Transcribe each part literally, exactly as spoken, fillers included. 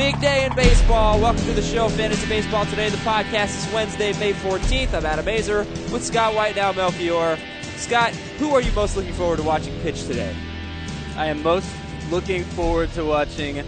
Big day in baseball. Welcome to the show, Fantasy Baseball Today. The podcast is Wednesday, May fourteenth. I'm Adam Azer with Scott White, now Melchior. Scott, who are you most looking forward to watching pitch today? I am most looking forward to watching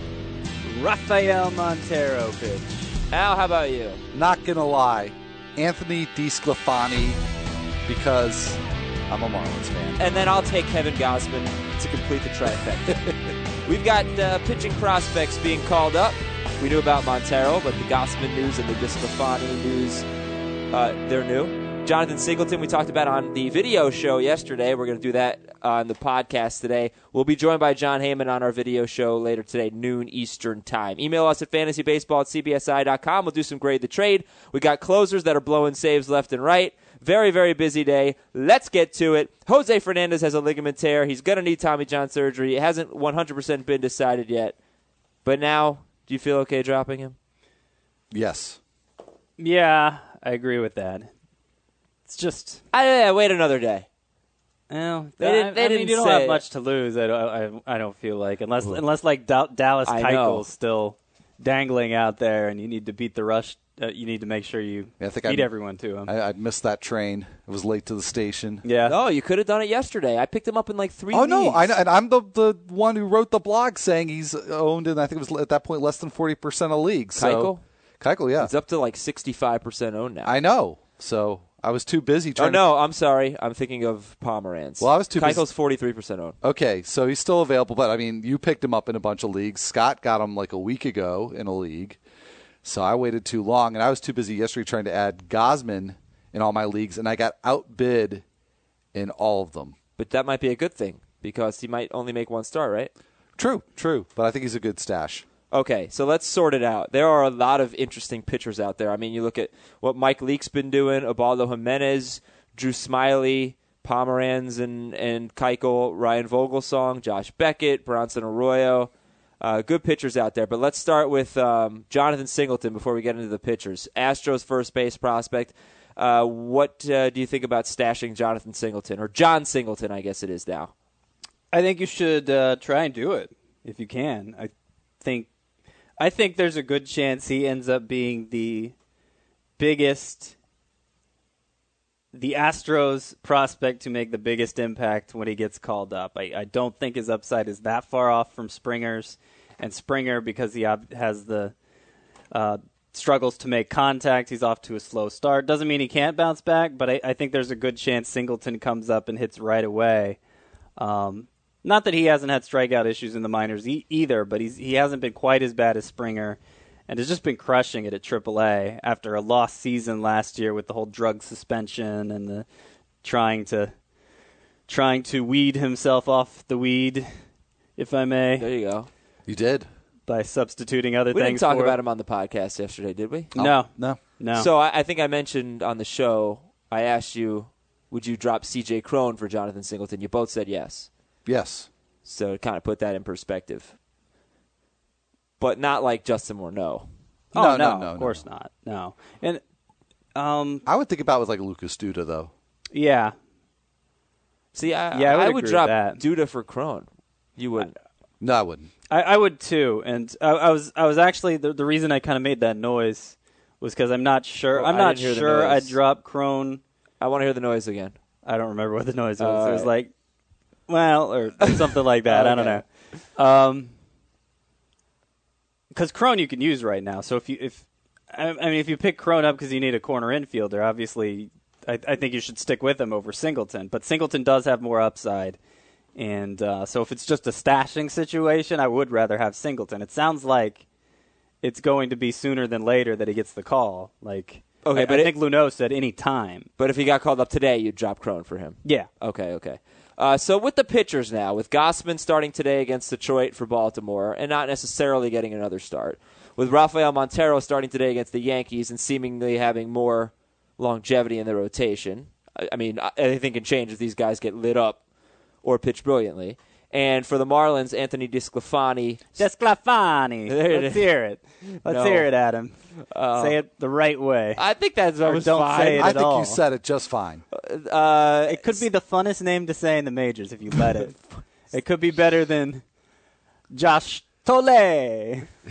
Rafael Montero pitch. Al, how about you? Not going to lie, Anthony DeSclafani, because I'm a Marlins fan. And then I'll take Kevin Gausman to complete the trifecta. We've got uh, pitching prospects being called up. We knew about Montero, but the Gausman news and the DeSclafani news, uh, they're new. Jonathan Singleton, we talked about on the video show yesterday. We're going to do that on the podcast today. We'll be joined by John Heyman on our video show later today, noon Eastern time. Email us at fantasybaseball at c b s i dot com. We'll do some grade the trade. We got closers that are blowing saves left and right. Very, very busy day. Let's get to it. Jose Fernandez has a ligament tear. He's going to need Tommy John surgery. It hasn't one hundred percent been decided yet. But now, do you feel okay dropping him? Yes. Yeah, I agree with that. It's just... I, yeah, wait another day. Well, They didn't- they I, I didn't mean, you don't say have it. much to lose, I don't, I, I don't feel like. Unless, unless like, Da- Dallas I know. Keuchel's still dangling out there and you need to beat the rush. Uh, you need to make sure you Yeah, I think beat I- everyone to him. I, I missed that train. I was late to the station. yeah. No, you could have done it yesterday. I picked him up in like three Oh, no. leagues. I know, and I'm the, the one who wrote the blog saying he's owned in, I think it was at that point, less than forty percent of leagues. Keuchel? So, Keuchel, yeah. It's up to like sixty-five percent owned now. I know. So I was too busy Oh, trying no, I'm sorry. I'm thinking of Pomeranz. Well, I was too busy- Keuchel's forty-three percent owned. to. Okay, so he's still available. But, I mean, you picked him up in a bunch of leagues. Scott got him like a week ago in a league. So I waited too long, and I was too busy yesterday trying to add Gausman in all my leagues, and I got outbid in all of them. But that might be a good thing because he might only make one start, right? True, true. But I think he's a good stash. Okay, so let's sort it out. There are a lot of interesting pitchers out there. I mean, you look at what Mike Leake's been doing, Ubaldo Jimenez, Drew Smiley, Pomeranz and, and Keuchel, Ryan Vogelsong, Josh Beckett, Bronson Arroyo. Uh, good pitchers out there. But let's start with um, Jonathan Singleton before we get into the pitchers. Astros first base prospect. Uh, what uh, do you think about stashing Jonathan Singleton? Or John Singleton, I guess it is now. I think you should uh, try and do it if you can. I think I think there's a good chance he ends up being the biggest, the Astros prospect to make the biggest impact when he gets called up. I, I don't think his upside is that far off from Springer's, and Springer, because he has the uh, struggles to make contact, he's off to a slow start. Doesn't mean he can't bounce back, but I, I think there's a good chance Singleton comes up and hits right away. Um, Not that he hasn't had strikeout issues in the minors e- either, but he's he hasn't been quite as bad as Springer, and has just been crushing it at triple A after a lost season last year with the whole drug suspension and the trying to trying to weed himself off the weed, if I may. There you go. You did? By substituting other We things. didn't talk for about it. him on the podcast yesterday, did we? No, No. no. So I, I think I mentioned on the show, I asked you, would you drop C J Cron for Jonathan Singleton? You both said yes. Yes. So to kind of put that in perspective. But not like Justin Morneau. oh No, no, no, no, of no. course not. No, and um, I would think about it with like Lucas Duda, though. yeah, See, I, Yeah, I would I agree would with drop that. Duda for Cron. You wouldn't. No, I wouldn't. I, I would too, and I, I was I was actually the, the reason I kind of made that noise was because I'm not sure Well, I'm I not didn't hear the sure noise. I'd drop Crone. I want to hear the noise again. I don't remember what the noise was. All It was right. like, well, or something like that. I don't Okay. know. Um, because Crone you can use right now. So if you if I, I mean if you pick Crone up because you need a corner infielder, obviously I, I think you should stick with him over Singleton. But Singleton does have more upside. And uh, so if it's just a stashing situation, I would rather have Singleton. It sounds like it's going to be sooner than later that he gets the call. Like, Okay, I, but I it- think Luneau said any time. But if he got called up today, you'd drop Cron for him. Yeah. Okay, okay. Uh, so with the pitchers now, with Gausman starting today against Detroit for Baltimore and not necessarily getting another start, with Rafael Montero starting today against the Yankees and seemingly having more longevity in the rotation. I, I mean, anything can change if these guys get lit up or pitch brilliantly. And for the Marlins, Anthony DeSclafani. Desclafani. There it Let's is. hear it. Let's No. hear it, Adam. Uh, say it the right way. I think that's that Or was don't fine. say it I at think all. you said it just fine. Uh, It could be the funnest name to say in the majors if you let it. It could be better than Josh Tole.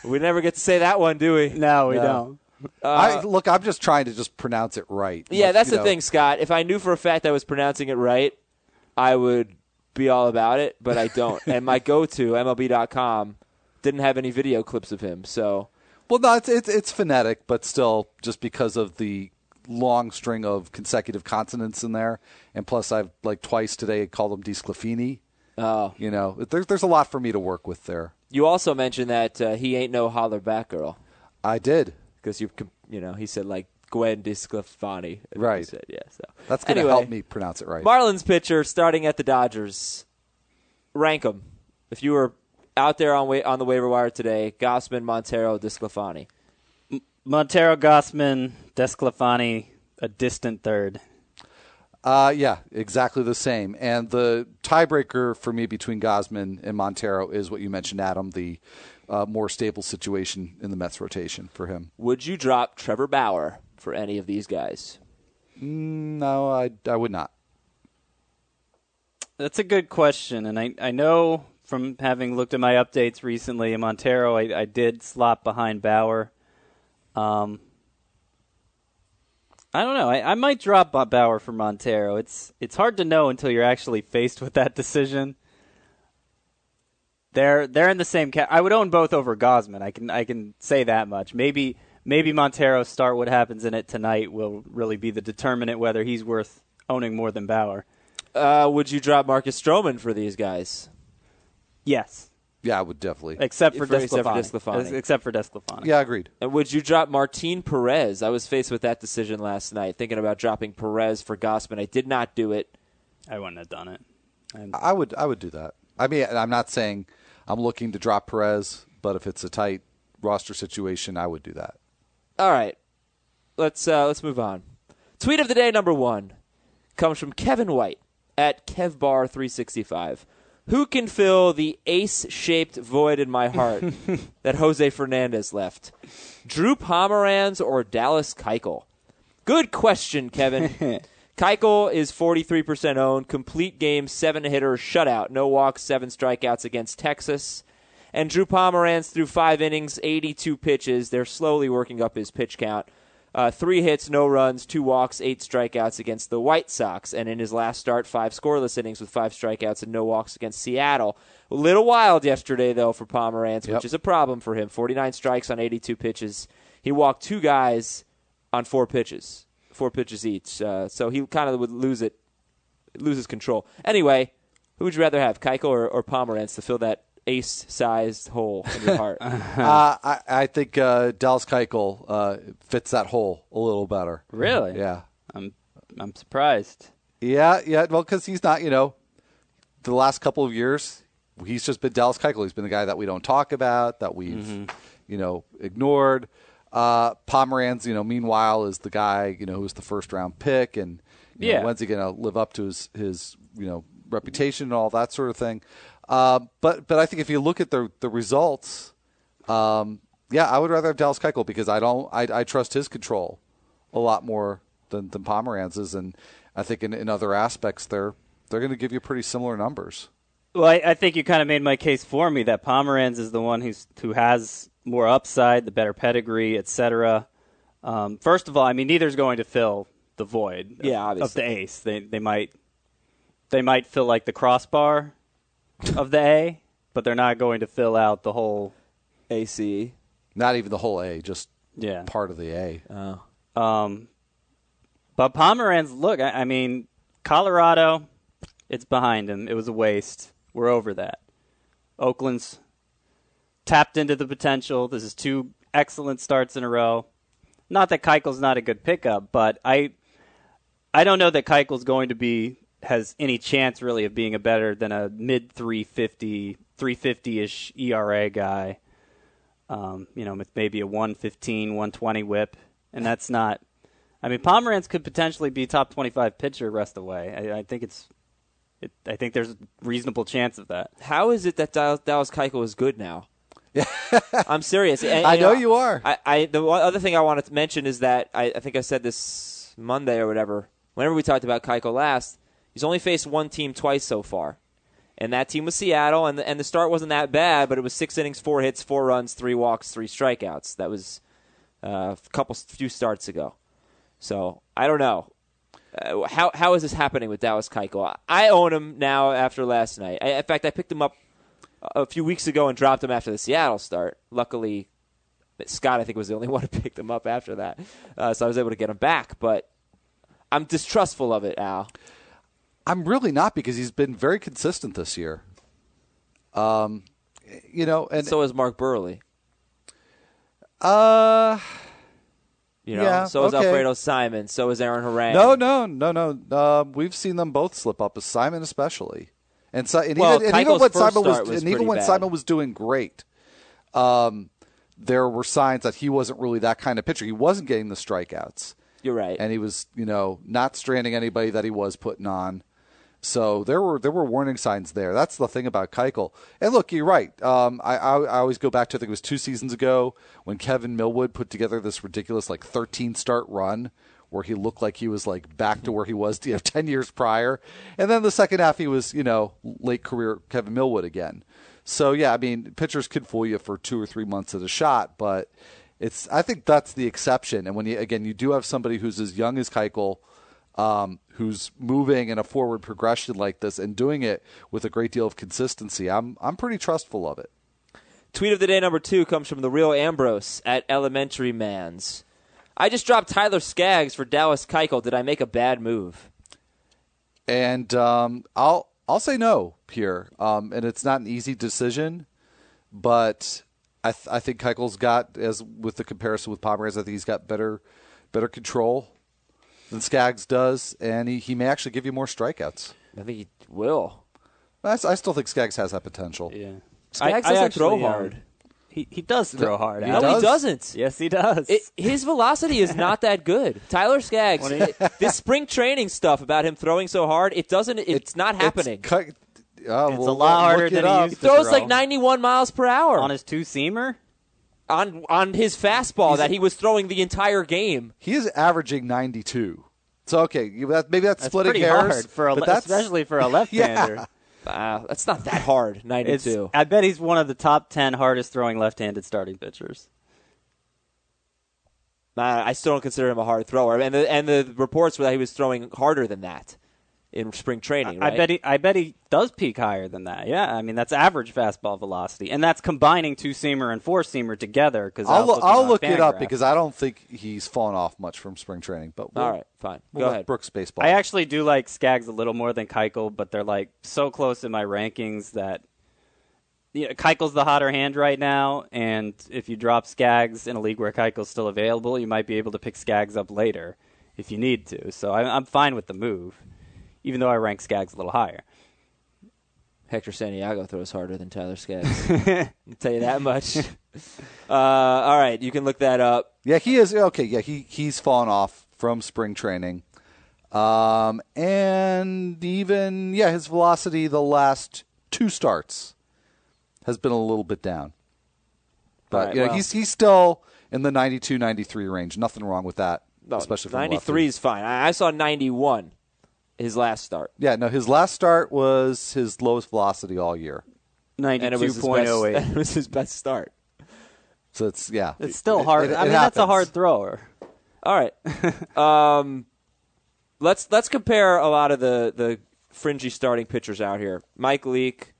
We never get to say that one, do we? No, we No. don't. Uh, I, look, I'm just trying to just pronounce it right. yeah, Like, that's you the know. thing, Scott. If I knew for a fact I was pronouncing it right, I would be all about it, but I don't. And my go-to, M L B dot com, didn't have any video clips of him, so... Well, no, it's, it's it's phonetic, but still, just because of the long string of consecutive consonants in there, and plus I've, like, twice today called him DeSclafani. Oh. You know, there's there's a lot for me to work with there. You also mentioned that uh, he ain't no holler back girl. I did. Because, you you know, he said, like, Gwen DeSclafani. Right. He said, yeah, so. That's going to Anyway, help me pronounce it right. Marlins pitcher starting at the Dodgers. Rank them. If you were out there on wa- on the waiver wire today, Gausman, Montero, DeSclafani. Montero, Gossman, DeSclafani, a distant third. Uh, yeah, exactly the same. And the tiebreaker for me between Gausman and Montero is what you mentioned, Adam, the uh, more stable situation in the Mets rotation for him. Would you drop Trevor Bauer for any of these guys? Mm, no, I, I would not. That's a good question, and I I know from having looked at my updates recently in Montero, I, I did slot behind Bauer. Um, I don't know. I, I might drop Bauer for Montero. It's it's hard to know until you're actually faced with that decision. They're they're in the same cat. I would own both over Gausman. I can I can say that much. Maybe maybe Montero's start, what happens in it tonight, will really be the determinant whether he's worth owning more than Bauer. Uh, would you drop Marcus Stroman for these guys? Yes, Yeah, I would definitely. except for For- except for DeSclafani. DeSclafani. Except for DeSclafani. Yeah, agreed. And would you drop Martin Perez? I was faced with that decision last night, thinking about dropping Perez for Gausman. I did not do it. I wouldn't have done it. And I would I would do that. I mean, I'm not saying I'm looking to drop Perez, but if it's a tight roster situation, I would do that. All right, let's uh, let's move on. Tweet of the day number one comes from Kevin White at Kevbar three sixty-five. Who can fill the ace-shaped void in my heart that Jose Fernandez left? Drew Pomeranz or Dallas Keuchel? Good question, Kevin. Keuchel is forty-three percent owned, complete game, seven-hitter, shutout, no walks, seven strikeouts against Texas. And Drew Pomeranz threw five innings, eighty-two pitches. They're slowly working up his pitch count. Uh, three hits, no runs, two walks, eight strikeouts against the White Sox. And in his last start, five scoreless innings with five strikeouts and no walks against Seattle. A little wild yesterday, though, for Pomeranz, Yep. which is a problem for him. forty-nine strikes on eighty-two pitches. He walked two guys on four pitches, four pitches each. Uh, so he kind of would lose it, loses control. Anyway, who would you rather have, Keuchel or, or Pomeranz to fill that ace-sized hole in your heart? uh, I, I think uh, Dallas Keuchel uh, fits that hole a little better. really, Yeah. I'm I'm surprised. Yeah, yeah. Well, because he's not, you know, the last couple of years, he's just been Dallas Keuchel. He's been the guy that we don't talk about, that we've, Mm-hmm. you know, ignored. Uh, Pomeranz, you know, meanwhile, is the guy, you know, who's the first round pick, and you know, Yeah. when's he going to live up to his, his, you know, reputation and all that sort of thing. Uh, but but I think if you look at the the results, um, yeah, I would rather have Dallas Keuchel because I don't I, I trust his control a lot more than than Pomeranz's, and I think in, in other aspects they're they're going to give you pretty similar numbers. Well, I, I think you kind of made my case for me that Pomeranz is the one who's who has more upside, the better pedigree, et cetera. Um, first of all, I mean, neither's going to fill the void of, Yeah, of obviously. the ace. They they might they might fill like the crossbar of the A, but they're not going to fill out the whole A C. Not even the whole A, just yeah. part of the A. Oh. Um, but Pomeranz, look, I, I mean, Colorado, it's behind him. It was a waste. We're over that. Oakland's tapped into the potential. This is two excellent starts in a row. Not that Keuchel's not a good pickup, but I, I don't know that Keuchel's going to be has any chance really of being a better than a mid three fifty, three fifty-ish E R A guy. Um, you know, with maybe a one fifteen, one twenty whip, and that's not. I mean, Pomeranz could potentially be top twenty-five pitcher rest of the way. I, I think it's. It, I think there's a reasonable chance of that. How is it that Dallas, Dallas Keuchel is good now? I'm serious. And, I know you are. I, I the one other thing I wanted to mention is that I, I think I said this Monday or whatever. Whenever we talked about Keuchel last, he's only faced one team twice so far, And that team was Seattle, and the, and the start wasn't that bad, but it was six innings, four hits, four runs, three walks, three strikeouts. That was uh, a couple, few starts ago. So I don't know. Uh, how how is this happening with Dallas Keuchel? I own him now after last night. I, in fact, I picked him up a few weeks ago and dropped him after the Seattle start. Luckily, Scott, I think, was the only one who picked him up after that. Uh, so I was able to get him back. But I'm distrustful of it, Al. I'm really not, because he's been very consistent this year. Um, you know, and so is Mark Burley. Uh, you know, yeah, so is okay. Alfredo Simon. So is Aaron Harang. No, no, no, no. Uh, we've seen them both slip up, as Simon especially. And, so, and well, even, and even when Simon was, was and even when bad. Simon was doing great, um, there were signs that he wasn't really that kind of pitcher. He wasn't getting the strikeouts. You're right, and he was, you know, not stranding anybody that he was putting on. So there were there were warning signs there. That's the thing about Keuchel. And look, you're right. Um, I, I I always go back to, I think it was two seasons ago when Kevin Millwood put together this ridiculous like thirteen start run where he looked like he was like back to where he was you know, ten years prior. And then the second half he was, you know, late career Kevin Millwood again. So yeah, I mean, pitchers could fool you for two or three months at a shot, but it's I think that's the exception. And when you again you do have somebody who's as young as Keuchel, Um, who's moving in a forward progression like this and doing it with a great deal of consistency, I'm I'm pretty trustful of it. Tweet of the day number two comes from the real Ambrose at Elementary Mans. I just dropped Tyler Skaggs for Dallas Keuchel. Did I make a bad move? And um, I'll I'll say no here. Um, and it's not an easy decision, but I th- I think Keuchel's got, as with the comparison with Pomeranz, I think he's got better better control than Skaggs does, and he, he may actually give you more strikeouts. I think he will. I, I still think Skaggs has that potential. Yeah, Skaggs I, doesn't I actually, throw um, hard. He he does throw hard. He no, Alex. he doesn't. Yes, he does. It, his velocity is not that good. Tyler Skaggs, it, this spring training stuff about him throwing so hard, it doesn't. It's, it's not happening. It's, cu- oh, It's well, a lot harder look than it he up. used He to throws throw. like ninety-one miles per hour on his two-seamer. on on his fastball He's- that he was throwing the entire game. He is averaging ninety-two. So okay, you, that, maybe that's, That's splitting pretty hairs, hard for a, but le- that's, especially for a left-hander. Yeah. Uh, that's not that hard. It's, ninety-two. I bet he's one of the top ten hardest throwing left-handed starting pitchers. Uh, I still don't consider him a hard thrower, and the and the reports were that he was throwing harder than that in spring training. I Right? bet he. I bet he does peak higher than that. Yeah, I mean that's average fastball velocity, and that's combining two-seamer and four-seamer together. Because I'll, lo- I'll look it up because I don't think he's fallen off much from spring training. But we'll, All right, fine. we'll Go let ahead. Brooks baseball. I actually do like Skaggs a little more than Keuchel, but they're like so close in my rankings that you know, Keuchel's the hotter hand right now, and if you drop Skaggs in a league where Keuchel's still available, you might be able to pick Skaggs up later if you need to. So I, I'm fine with the move, even though I rank Skaggs a little higher. Hector Santiago throws harder than Tyler Skaggs. I'll tell you that much. Uh, all right, you can look that up. Yeah, he is okay. Yeah, he he's fallen off from spring training, um, and even yeah, his velocity the last two starts has been a little bit down. But All right, you know, well. he's he's still in the ninety-two, ninety-three range. Nothing wrong with that, No, especially from a ninety-three lefty. is fine. I, I saw ninety-one his last start. Yeah, no, his last start was his lowest velocity all year. And it ninety-two was his point best, oh eight. it was his best start. So it's yeah, It's still It- hard. it- I it mean, that's a happens. hard thrower. All right. um, let's let's compare a lot of the, the fringy starting pitchers out here. Mike Leake,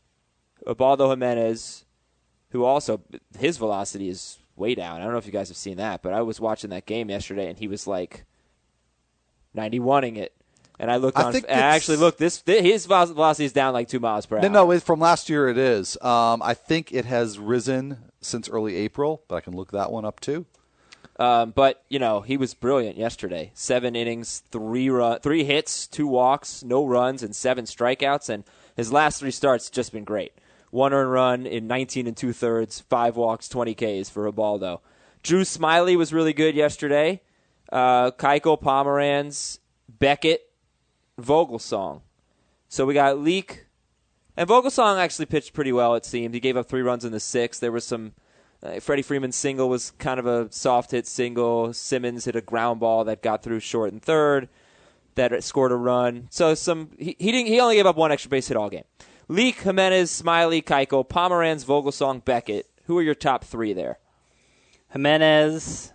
Ubaldo Jimenez, who also, his velocity is way down. I don't know if you guys have seen that, but I was watching that game yesterday, and he was like ninety-one-ing it. And I looked I on. think I it's- actually looked. This his velocity is down like two miles per hour. No, no, it, from last year it is. Um, I think it has risen since early April, but I can look that one up too. Um, but you know, he was brilliant yesterday. Seven innings, three run, three hits, two walks, no runs, and seven strikeouts. And his last three starts just been great. One earned run in nineteen and two thirds, five walks, twenty Ks for Ubaldo. Drew Smiley was really good yesterday. Uh, Keuchel, Pomeranz, Beckett, Vogelsong. So we got Leak, and Vogelsong actually pitched pretty well. It seemed he gave up three runs in the sixth. There was some. Uh, Freddie Freeman's single was kind of a soft hit single. Simmons hit a ground ball that got through short and third, that scored a run. So some he, he didn't he only gave up one extra base hit all game. Leak, Jimenez, Smiley, Keuchel, Pomeranz, Vogelsong, Beckett. Who are your top three there? Jimenez,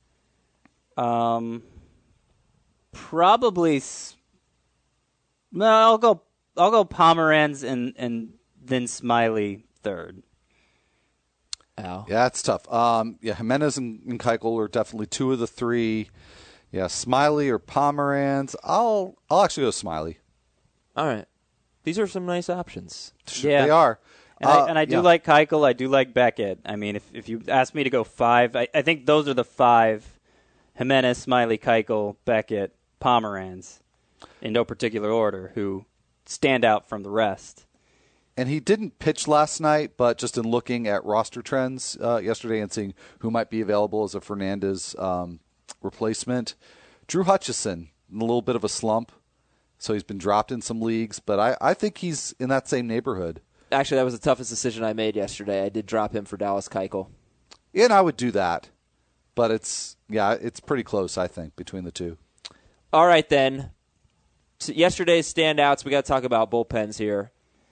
um, probably. No, I'll go. I'll go Pomeranz and and then Smiley third. Ow. Yeah, it's tough. Um, yeah, Jimenez and, and Keuchel are definitely two of the three. Yeah, Smiley or Pomeranz. I'll I'll actually go Smiley. All right. These are some nice options. Yeah. They are. And, Uh, I, and I do yeah. like Keuchel. I do like Beckett. I mean, if if you ask me to go five, I, I think those are the five: Jimenez, Smiley, Keuchel, Beckett, Pomeranz, in no particular order, who stand out from the rest. And he didn't pitch last night, but just in looking at roster trends uh, yesterday and seeing who might be available as a Fernandez um, replacement, Drew Hutchison, in a little bit of a slump. So he's been dropped in some leagues, but I, I think he's in that same neighborhood. Actually, that was the toughest decision I made yesterday. I did drop him for Dallas Keuchel. And I would do that. But it's, yeah, it's pretty close, I think, between the two. All right, then. So yesterday's standouts, we got to talk about bullpens here.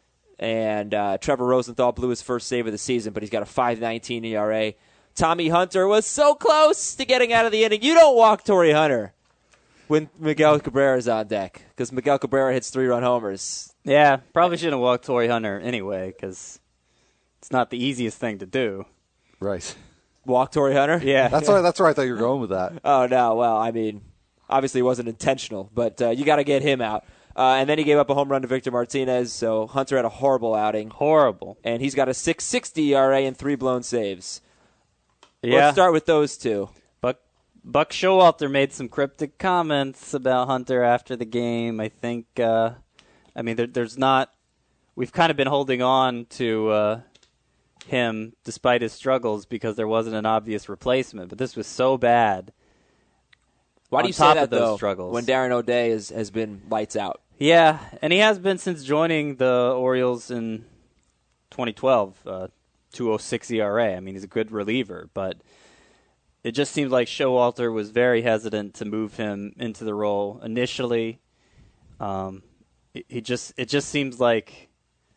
And uh, Trevor Rosenthal blew his first save of the season, but he's got a five nineteen E R A. Tommy Hunter was so close to getting out of the inning. You don't walk Torrey Hunter when Miguel Cabrera is on deck, because Miguel Cabrera hits three-run homers. Yeah, probably shouldn't walk Torrey Hunter anyway, because it's not the easiest thing to do. Right. Walk Torrey Hunter? Yeah. That's why that's where I thought you were going with that. Oh, no. Well, I mean, obviously it wasn't intentional, but uh, you got to get him out. Uh, and then he gave up a home run to Victor Martinez, so Hunter had a horrible outing. Horrible. And he's got a six sixty E R A and three blown saves. Yeah. Let's start with those two. Buck, Buck Showalter made some cryptic comments about Hunter after the game. I think, uh, I mean, there, there's not, we've kind of been holding on to uh, him despite his struggles because there wasn't an obvious replacement, but this was so bad. Why do on you say top that, of those though, struggles. when Darren O'Day is, has been lights out? Yeah, and he has been since joining the Orioles in twenty twelve, uh, two oh six E R A. I mean, he's a good reliever, but it just seems like Showalter was very hesitant to move him into the role initially. Um, it, it just it just seems like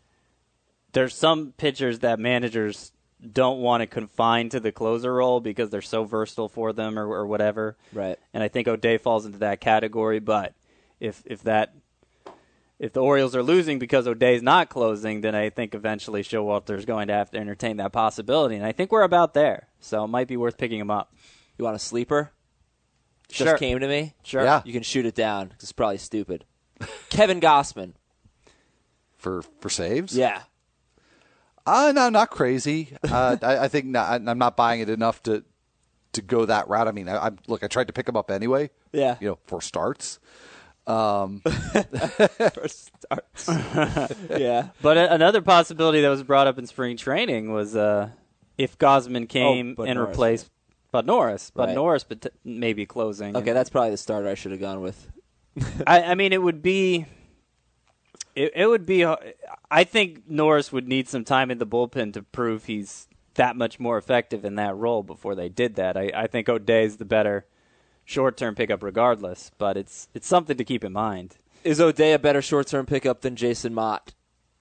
there's some pitchers that managers don't want to confine to the closer role because they're so versatile for them or, or whatever. Right. And I think O'Day falls into that category, but if if that If the Orioles are losing because O'Day's not closing, then I think eventually Showalter is going to have to entertain that possibility. And I think we're about there, so it might be worth picking him up. You want a sleeper? Sure. Just came to me? Sure. Yeah. You can shoot it down, 'cause it's probably stupid. Kevin Gossman. For for saves? Yeah. Uh, no, not crazy. Uh, I, I think not, I'm not buying it enough to to go that route. I mean, I, I look, I tried to pick him up anyway. Yeah. You know, for starts. Um, First starts. Yeah. But a- another possibility that was brought up in spring training was uh, if Gosman came Oh, Bud and Norris, replaced Bud Norris. Bud Right. Norris but maybe closing. Okay, that's probably the starter I should have gone with. I, I mean, it would be. It, it would be. I think Norris would need some time in the bullpen to prove he's that much more effective in that role before they did that. I, I think O'Day's the better short-term pickup regardless, but it's it's something to keep in mind. Is O'Day a better short-term pickup than Jason Mott?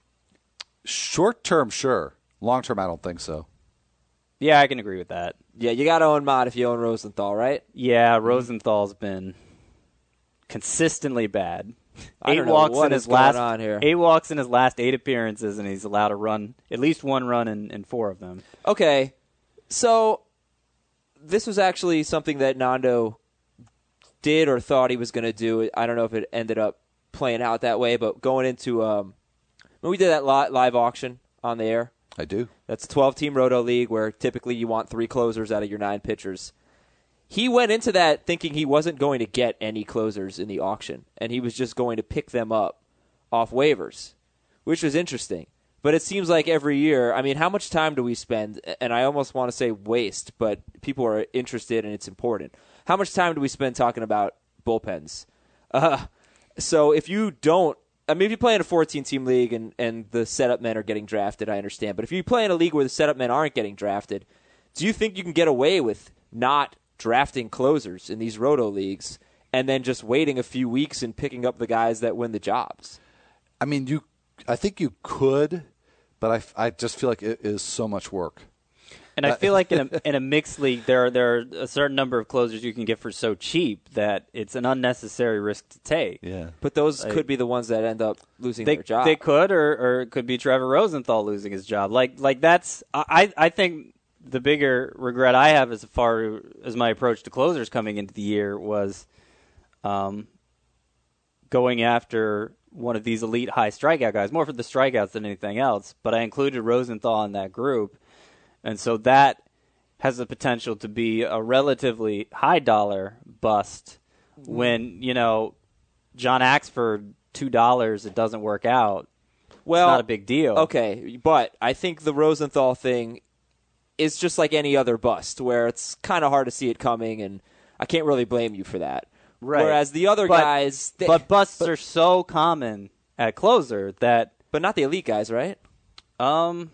short term, sure. Long term, I don't think so. Yeah, I can agree with that. Yeah, you got to own Mott if you own Rosenthal, right? Yeah, Rosenthal's been consistently bad. I eight don't know walks what in is his going last on here. eight walks in his last eight appearances, and he's allowed to run at least one run in, in four of them. Okay, so this was actually something that Nando did or thought he was going to do. I don't know if it ended up playing out that way, but going into um, when we did that li- live auction on the air, I do. that's a twelve-team Roto League where typically you want three closers out of your nine pitchers. He went into that thinking he wasn't going to get any closers in the auction, and he was just going to pick them up off waivers, which was interesting. But it seems like every year, I mean, how much time do we spend, and I almost want to say waste, but people are interested and it's important. How much time do we spend talking about bullpens? Uh, so if you don't, I mean, if you play in a fourteen-team league and, and the setup men are getting drafted, I understand. But if you play in a league where the setup men aren't getting drafted, do you think you can get away with not drafting closers in these Roto leagues and then just waiting a few weeks and picking up the guys that win the jobs? I mean, you. I think you could, but I, I just feel like it is so much work. And I feel like in a, in a mixed league, there are, there are a certain number of closers you can get for so cheap that it's an unnecessary risk to take. Yeah, But those Like- could be the ones that end up losing They their job. they could, or, or it could be Trevor Rosenthal losing his job. Like like that's I I think the bigger regret I have as far as my approach to closers coming into the year was, um, going after one of these elite high strikeout guys, more for the strikeouts than anything else. But I included Rosenthal in that group. And so that has the potential to be a relatively high dollar bust when, you know, John Axford, two dollars, it doesn't work out. well, It's not a big deal. Okay, but I think the Rosenthal thing is just like any other bust, where it's kind of hard to see it coming, and I can't really blame you for that. Right. Whereas the other But- guys, they, But busts are so common at closer that, but not the elite guys, right? um,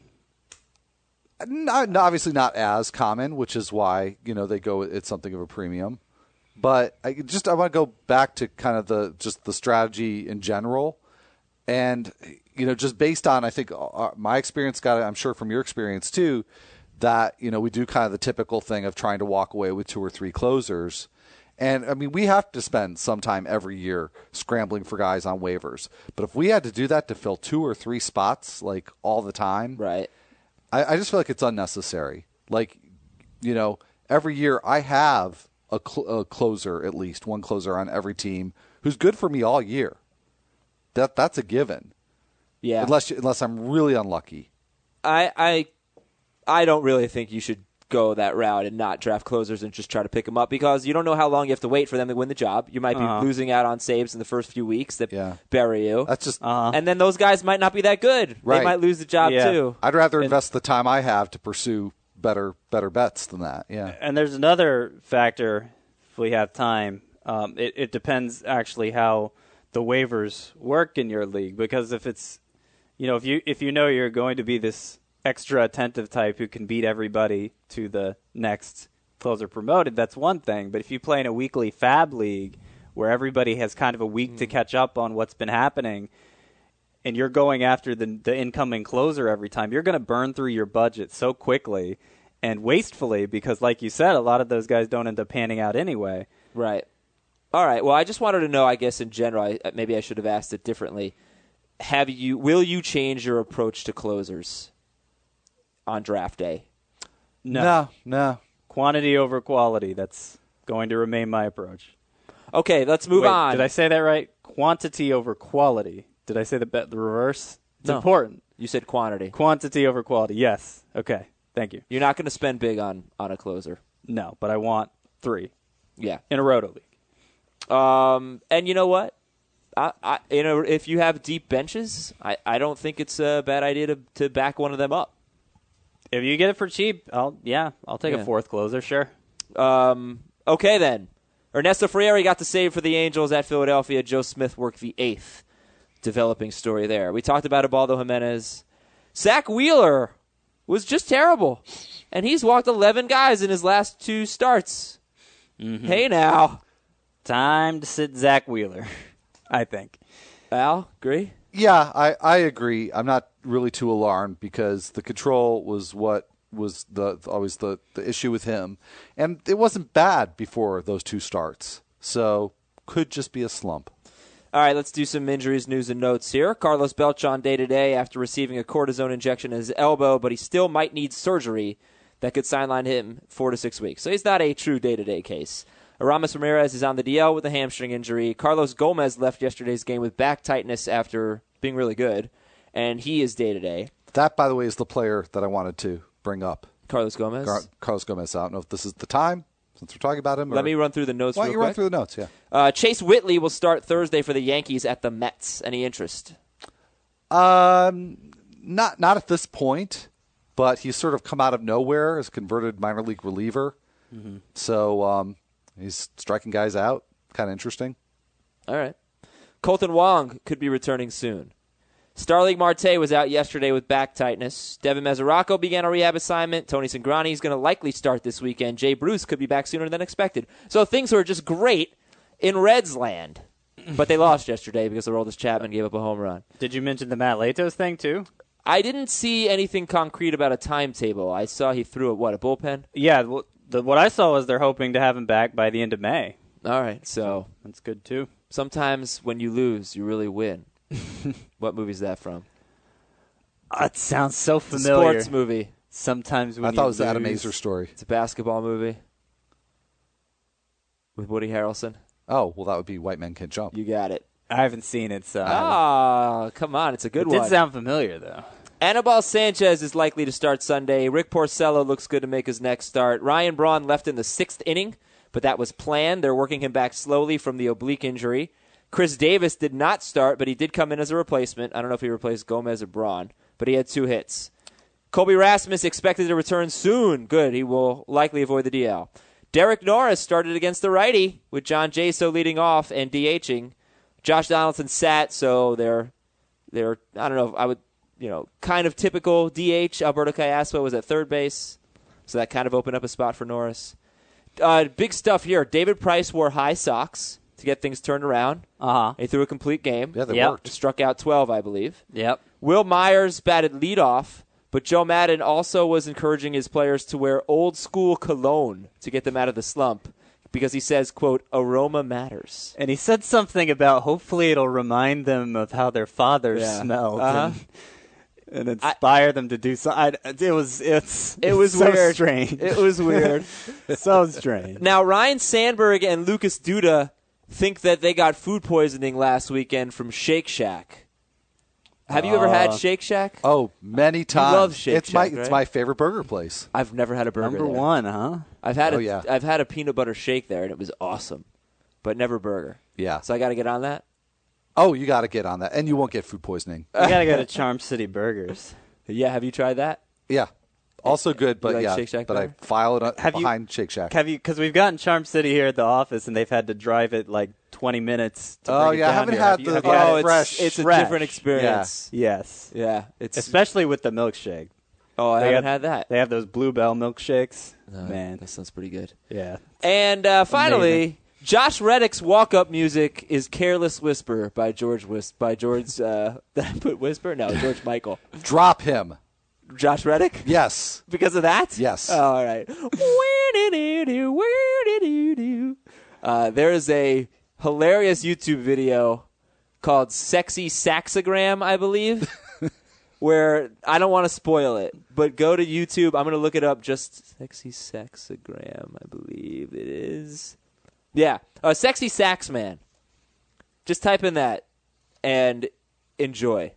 not, obviously not as common, which is why you know they go at something of a premium. But I just I want to go back to kind of the just the strategy in general, and you know just based on I think our, my experience, got it. I'm sure from your experience too, that you know we do kind of the typical thing of trying to walk away with two or three closers. And, I mean, we have to spend some time every year scrambling for guys on waivers. But if we had to do that to fill two or three spots, like, all the time, Right. I, I just feel like it's unnecessary. Like, you know, every year I have a, cl- a closer, at least one closer on every team who's good for me all year. That That's a given. Yeah. Unless unless I'm really unlucky. I I I don't really think you should go that route and not draft closers and just try to pick them up, because you don't know how long you have to wait for them to win the job. You might be Uh-huh. losing out on saves in the first few weeks that Yeah. bury you. That's just uh, and then those guys might not be that good. Right. They might lose the job Yeah. too. I'd rather invest the time I have to pursue better better bets than that. Yeah. and there's another factor, if we have time. Um, it, it depends actually how the waivers work in your league, because if it's, you know, if you if you know you're going to be this extra attentive type who can beat everybody to the next closer promoted, that's one thing. But if you play in a weekly fab league where everybody has kind of a week to catch up on what's been happening, and you're going after the, the incoming closer every time, you're going to burn through your budget so quickly and wastefully, because like you said, a lot of those guys don't end up panning out anyway. Right. All right. Well, I just wanted to know, I guess in general, I, maybe I should have asked it differently. Have you will you change your approach to closers on draft day? No. No, no. Quantity over quality. That's going to remain my approach. Okay, let's move Wait, on. Did I say that right? Quantity over quality. Did I say the, be- the reverse? It's No. important. You said quantity. Quantity over quality. Yes. Okay. Thank you. You're not going to spend big on, on a closer. No, but I want three Yeah. in a roto league. Um, and you know what? I, I, you know, if you have deep benches, I, I don't think it's a bad idea to, to back one of them up. If you get it for cheap, I'll yeah, I'll take Yeah. a fourth closer, sure. Um, okay, then. Ernesto Frieri got the save for the Angels at Philadelphia. Joe Smith worked the eighth. Developing story there. We talked about Ubaldo Jimenez. Zach Wheeler was just terrible. And he's walked eleven guys in his last two starts. Mm-hmm. Hey, now. Time to sit Zach Wheeler, I think. Al, agree? Yeah, I, I agree. I'm not really too alarmed because the control was what was the always the, the issue with him. And it wasn't bad before those two starts. So could just be a slump. All right, let's do some injuries, news, and notes here. Carlos Beltran day-to-day after receiving a cortisone injection in his elbow, but he still might need surgery that could sideline him four to six weeks. So he's not a true day-to-day case. Aramis Ramirez is on the D L with a hamstring injury. Carlos Gomez left yesterday's game with back tightness after being really good, and he is day-to-day. That, by the way, is the player that I wanted to bring up. Carlos Gomez? Gar- Carlos Gomez. I don't know if this is the time since we're talking about him. Or... Let me run through the notes Why real don't you quick. run through the notes, yeah. Uh, Chase Whitley will start Thursday for the Yankees at the Mets. Any interest? Um, not not at this point, but he's sort of come out of nowhere as a converted minor league reliever. Mm-hmm. So um, he's striking guys out. Kind of interesting. All right. Colton Wong could be returning soon. Starling Marte was out yesterday with back tightness. Devin Mesoraco began a rehab assignment. Tony Cingrani is going to likely start this weekend. Jay Bruce could be back sooner than expected. So things are just great in Reds land. But they lost yesterday because Aroldis Chapman gave up a home run. Did you mention the Matt Latos thing, too? I didn't see anything concrete about a timetable. I saw he threw a, what, a bullpen? Yeah, well, the, what I saw was they're hoping to have him back by the end of May. All right, so that's good, too. Sometimes when you lose, you really win. What movie is that from? Uh, it sounds so It's a familiar. sports movie. Sometimes when I you thought it was the lose. Adam Azer story. It's a basketball movie with Woody Harrelson. Oh, well, that would be White Men Can't Jump. You got it. I haven't seen it, so. Ah, come on. It's a good it one. did sound familiar, though. Anibal Sanchez is likely to start Sunday. Rick Porcello looks good to make his next start. Ryan Braun left in the sixth inning, but that was planned. They're working him back slowly from the oblique injury. Chris Davis did not start, but he did come in as a replacement. I don't know if he replaced Gomez or Braun, but he had two hits. Colby Rasmus expected to return soon. Good. He will likely avoid the D L. Derek Norris started against the righty with John Jaso leading off and DHing. Josh Donaldson sat, so they're, they're I don't know, I would, you know, kind of typical D H. Alberto Callaspo was at third base, so that kind of opened up a spot for Norris. Uh, big stuff here. David Price wore high socks to get things turned around. Uh-huh. He threw a complete game. Yeah, they Yep. worked. Struck out twelve, I believe. Yep. Will Myers batted leadoff, but Joe Madden also was encouraging his players to wear old school cologne to get them out of the slump because he says, quote, aroma matters. And he said something about hopefully it'll remind them of how their fathers Yeah. smelled Uh-huh. and, and inspire them to do something. It was it's It was so weird. strange. It was weird. so strange. Now, Ryan Sandberg and Lucas Duda think that they got food poisoning last weekend from Shake Shack. Have you ever had Uh, Shake Shack? Oh, many times. love Shake it's my Shack, right? It's my favorite burger place. I've never had a burger Number there. one, huh? I've had Oh, a, yeah. I've had a peanut butter shake there, and it was awesome, but never burger. Yeah. So I got to get on that? Oh, you got to get on that, and you won't get food poisoning. You gotta go to Charm City Burgers. Yeah, have you tried that? Yeah, also good, but like yeah, Shake Shack but I better? file it Have you- behind Shake Shack. Have you? Because we've gotten Charm City here at the office, and they've had to drive it like twenty minutes. To Oh, bring it yeah, I down haven't here. had Have you- the- have you had Oh, it? it's, fresh. it's a Fresh. different experience. Yes, Yeah, it's. especially with the milkshake. oh, I They haven't have- had that. They have those Bluebell milkshakes. No, Man, that sounds pretty good. yeah. And uh, finally, Amazing. Josh Reddick's walk-up music is "Careless Whisper" by George Whis- by George. Uh, did I put Whisper? No, George Michael. Drop him. Josh Reddick. Yes. Because of that? Yes. Oh, all right. Uh, there is a hilarious YouTube video called Sexy Saxogram, I believe, where I don't want to spoil it, but go to YouTube. I'm going to look it up. Just Sexy Saxogram, I believe it is. Yeah. Uh, Sexy Sax Man. Just type in that and enjoy.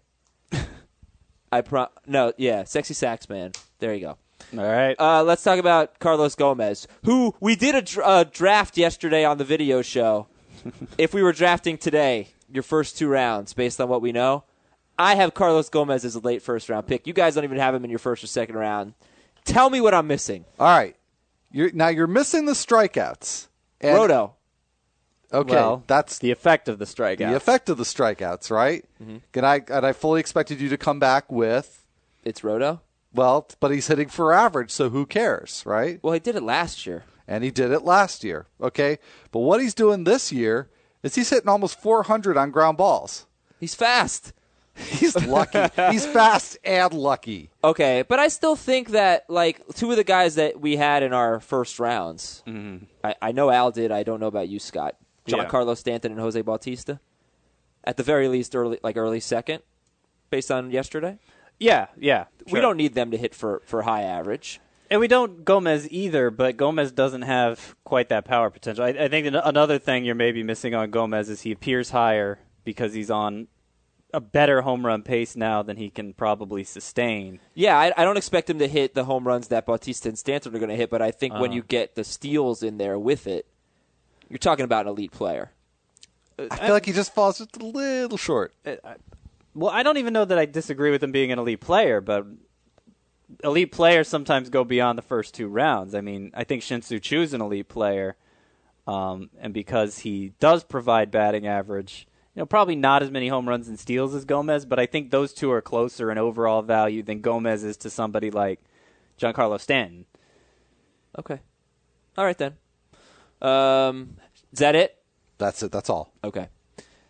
I pro no, yeah, Sexy Sax Man. There you go. All right. Uh, let's talk about Carlos Gomez, who we did a dr- uh, draft yesterday on the video show. If we were drafting today, your first two rounds, based on what we know, I have Carlos Gomez as a late first round pick. You guys don't even have him in your first or second round. Tell me what I'm missing. All right. You're, now you're missing the strikeouts. And- Roto. Okay, well, that's the effect of the strikeout. the effect of the strikeouts, right? Mm-hmm. And I and I fully expected you to come back with, It's Roto. well, but he's hitting for average, so who cares, right? Well, he did it last year. And he did it last year, okay? But what he's doing this year is he's hitting almost four hundred on ground balls. He's fast. He's lucky. He's fast and lucky. Okay, but I still think that, like, two of the guys that we had in our first rounds, Mm-hmm. I, I know Al did. I don't know about you, Scott. Yeah. Giancarlo Stanton and Jose Bautista. At the very least, early, like early second, based on yesterday. Yeah, yeah. We sure. don't need them to hit for, for high average. And we don't Gomez either, but Gomez doesn't have quite that power potential. I, I think that another thing you're maybe missing on Gomez is he appears higher because he's on a better home run pace now than he can probably sustain. Yeah, I, I don't expect him to hit the home runs that Bautista and Stanton are going to hit, but I think when Uh-huh. you get the steals in there with it, you're talking about an elite player. I feel like he just falls just a little short. Well, I don't even know that I disagree with him being an elite player, but elite players sometimes go beyond the first two rounds. I mean, I think Shin-Soo Choo's an elite player, um, and because he does provide batting average, you know, probably not as many home runs and steals as Gomez, but I think those two are closer in overall value than Gomez is to somebody like Giancarlo Stanton. Okay. All right, then. Um, is that it? That's it. That's all. Okay.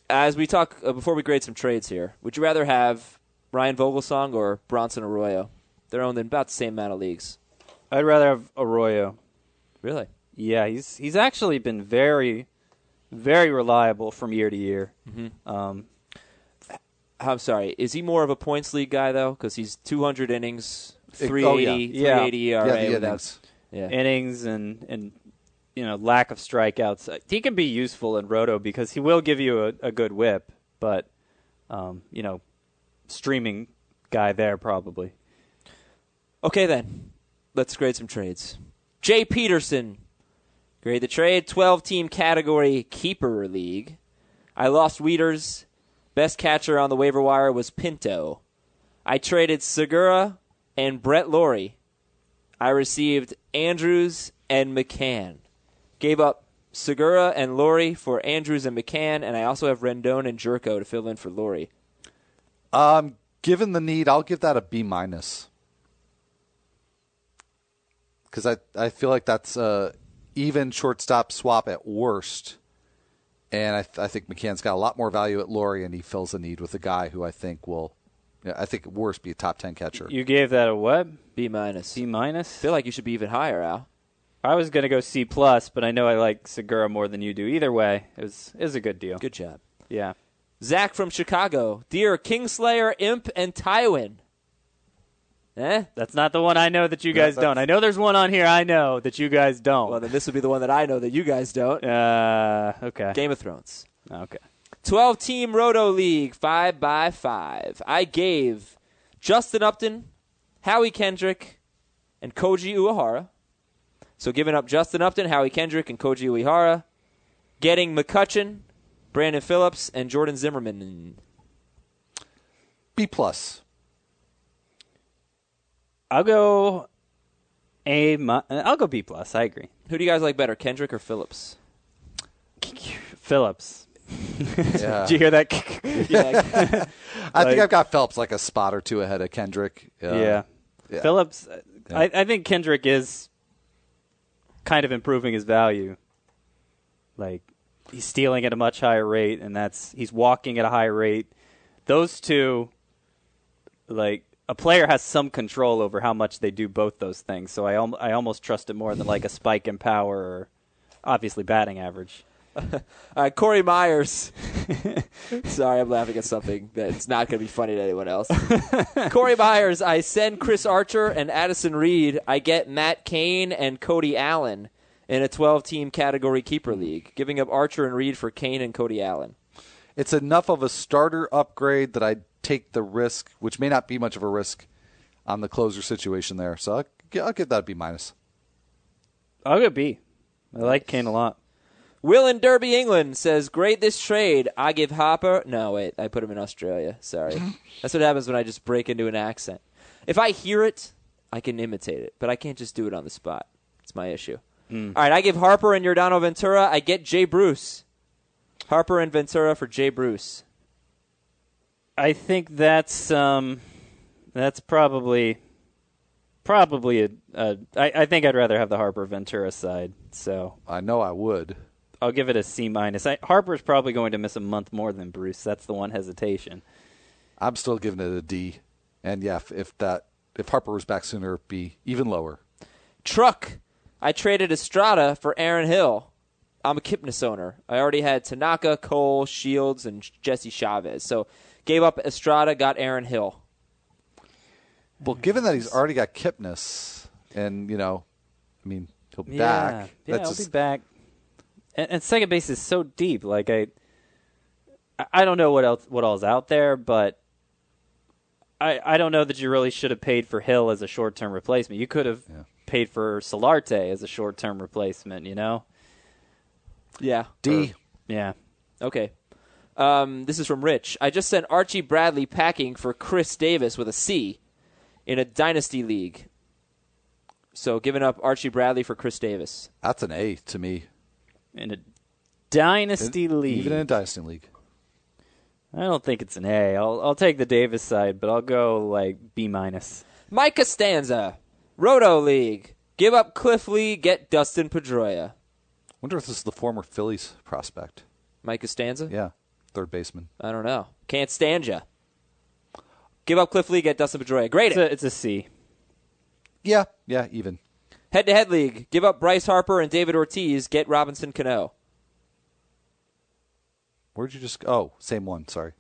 as we talk, uh, before we grade some trades here, would you rather have Ryan Vogelsong or Bronson Arroyo? They're owned in about the same amount of leagues. I'd rather have Arroyo. Really? Yeah, he's he's actually been very, very reliable from year to year. Mm-hmm. Um, I'm sorry. Is he more of a points league guy, though? Because he's two hundred innings, three eighty, oh, yeah. three eighty E R A. Yeah, the without, innings. Yeah. innings and, and you know lack of strikeouts. He can be useful in Roto because he will give you a, a good whip, but um, you know, streaming guy there probably. Okay, then. Let's grade some trades. Jay Peterson. Grade the trade. twelve-team category keeper league. I lost Wieters. Best catcher on the waiver wire was Pinto. I traded Segura and Brett Laurie. I received Andrews and McCann. Gave up Segura and Laurie for Andrews and McCann, and I also have Rendon and Jerko to fill in for Laurie. Um, given the need, I'll give that a B minus. Because I, I feel like that's a even shortstop swap at worst. And I, th- I think McCann's got a lot more value at Laurie, and he fills a need with a guy who I think will, you know, I think at worst, be a top ten catcher. You gave that a what? B minus. C minus? I feel like you should be even higher, Al. I was going to go C plus, but I know I like Segura more than you do. Either way, it was, it was a good deal. Good job. Yeah. Zach from Chicago. Dear Kingslayer, Imp, and Tywin. Eh? That's not the one I know that you guys That- don't. I know there's one on here I know that you guys don't. Well, then this would be the one that I know that you guys don't. Uh, okay. Game of Thrones. Okay. twelve-team Roto League, five by five. I gave Justin Upton, Howie Kendrick, and Koji Uehara. So giving up Justin Upton, Howie Kendrick, and Koji Uehara. Getting McCutchen, Brandon Phillips, and Jordan Zimmerman. B plus. I'll go A. mi- I'll go B plus. I agree. Who do you guys like better, Kendrick or Phillips? Phillips. Yeah. Did you hear that? Yeah. I think Like- I've got Phelps like a spot or two ahead of Kendrick. Uh, yeah. yeah. Phillips. Yeah. I, I think Kendrick is kind of improving his value. Like he's stealing at a much higher rate, and that's he's walking at a higher rate. Those two, like. A player has some control over how much they do both those things, so I, al- I almost trust it more than like a spike in power or obviously batting average. All right, Corey Myers. Sorry, I'm laughing at something that's not going to be funny to anyone else. Corey Myers, I send Chris Archer and Addison Reed. I get Matt Cain and Cody Allen in a twelve-team category keeper league, giving up Archer and Reed for Cain and Cody Allen. It's enough of a starter upgrade that I'd take the risk, which may not be much of a risk, on the closer situation there. So I'll, I'll give that a B minus. I'll go B. I like Kane a lot. Will in Derby, England says, grade this trade. I give Hopper. No, wait. I put him in Australia. Sorry. That's what happens when I just break into an accent. If I hear it, I can imitate it, but I can't just do it on the spot. It's my issue. Mm. All right, I give Harper and Yordano Ventura. I get Jay Bruce. Harper and Ventura for Jay Bruce. I think that's um, that's probably probably a. a I, I think I'd rather have the Harper Ventura side. So I know I would. I'll give it a C minus. I, Harper's probably going to miss a month more than Bruce. That's the one hesitation. I'm still giving it a D. And yeah, if, if that if Harper was back sooner, it'd be even lower. Truck. I traded Estrada for Aaron Hill. I'm a Kipnis owner. I already had Tanaka, Cole, Shields, and Jesse Chavez. So gave up Estrada, got Aaron Hill. Well, given that he's already got Kipnis, and, you know, I mean, he'll be Yeah, back. yeah, That's I'll just, be back. And, and second base is so deep. Like I, I don't know what else what all's out there, but I I don't know that you really should have paid for Hill as a short term replacement. You could have Yeah. paid for Solarte as a short term replacement. You know. Yeah. D. Yeah. Okay. Um, this is from Rich. I just sent Archie Bradley packing for Chris Davis with a C in a dynasty league. So giving up Archie Bradley for Chris Davis. That's an A to me. In a dynasty In- league. Even in a dynasty league. I don't think it's an A. I'll I'll take the Davis side, but I'll go like B minus. Mike Costanza, Roto League. Give up Cliff Lee, get Dustin Pedroia. Wonder if this is the former Phillies prospect. Mike Costanza? Yeah. third baseman. I don't know. Can't stand ya. Give up Cliff Lee, get Dustin Pedroia. Grade It's it. a, it's a C. Yeah, yeah, even. Head-to-head league. Give up Bryce Harper and David Ortiz, get Robinson Cano. Where'd you just? Oh, same one. Sorry.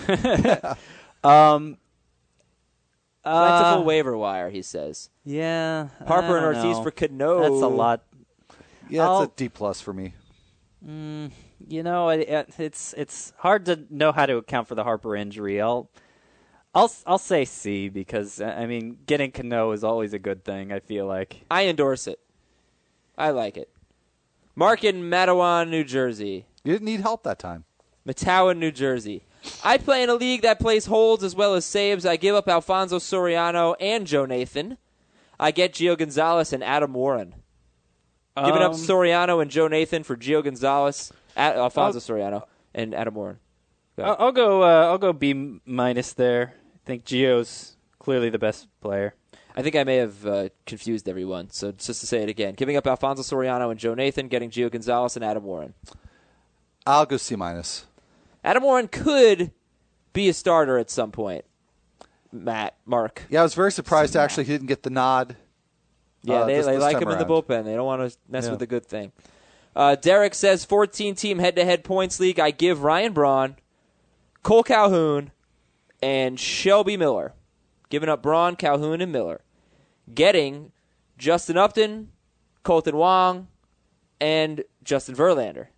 um, Plentiful uh, waiver wire, he says. Yeah. Harper I and don't Ortiz know. for Cano. That's a lot. Yeah, I'll- it's a D plus for me. Mm, you know, it, it's it's hard to know how to account for the Harper injury. I'll I'll I'll say C because I mean getting Cano is always a good thing. I feel like I endorse it. I like it. Mark in Matawan, New Jersey. You didn't need help that time. Matawan, New Jersey. I play in a league that plays holds as well as saves. I give up Alfonso Soriano and Joe Nathan. I get Gio Gonzalez and Adam Warren. Giving up Um, Soriano and Joe Nathan for Gio Gonzalez, At, Alfonso Soriano, and Adam Warren. Go ahead. I'll, I'll go uh, I'll go B minus there. I think Gio's clearly the best player. I think I may have uh, confused everyone, so just to say it again. Giving up Alfonso Soriano and Joe Nathan, getting Gio Gonzalez and Adam Warren. I'll go C minus. Adam Warren could be a starter at some point. Matt, Mark. Yeah, I was very surprised actually he didn't get the nod. Yeah, uh, they, this- they this like time him in the around. bullpen. They don't want to mess Yeah. with the good thing. Uh, Derek says fourteen-team head-to-head points league. I give Ryan Braun, Cole Calhoun, and Shelby Miller. Giving up Braun, Calhoun, and Miller. Getting Justin Upton, Colton Wong, and Justin Verlander.